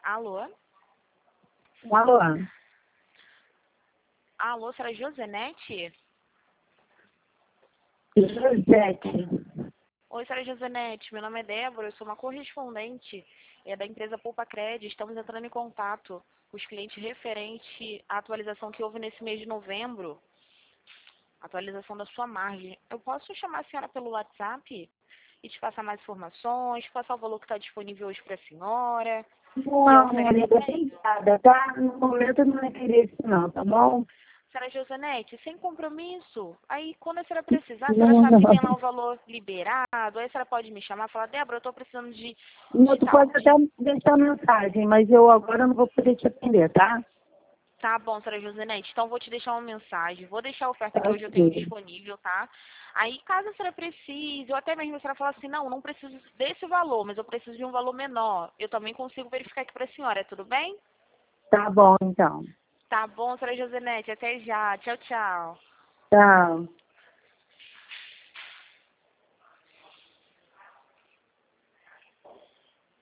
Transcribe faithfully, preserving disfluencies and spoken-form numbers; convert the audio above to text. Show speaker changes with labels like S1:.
S1: Alô?
S2: Alô?
S1: Alô, senhora Josenete?
S2: Josete.
S1: Oi, senhora Josenete, meu nome é Débora, eu sou uma correspondente é, da empresa Poupa Cred. Estamos entrando em contato com os clientes referente à atualização que houve nesse mês de novembro, atualização da sua margem. Eu posso chamar a senhora pelo WhatsApp e te passar mais informações, passar o valor que está disponível hoje para a senhora? E a
S2: Não, minha
S1: oferta...
S2: amiga, obrigada, tá? No momento eu não interesse não, tá bom?
S1: Senhora Josenete, sem compromisso. Aí, quando a senhora precisar, a senhora
S2: Não,
S1: sabe que
S2: não.
S1: tem lá o valor liberado. Aí a senhora pode me chamar e falar, Débora, eu estou precisando de,
S2: Não,
S1: de
S2: tu
S1: tal.
S2: pode até deixar mensagem, mas eu agora não vou poder te atender, tá?
S1: Tá bom, senhora Josenete. Então, vou te deixar uma mensagem. Vou deixar a oferta que hoje eu tenho
S2: Ok.
S1: disponível, tá? Aí, caso a senhora precise, ou até mesmo a senhora falar assim, não, não preciso desse valor, mas eu preciso de um valor menor, eu também consigo verificar aqui para a senhora, tudo bem?
S2: Tá bom, então.
S1: Tá bom, senhora Josenete. Até já. Tchau, tchau.
S2: Tchau.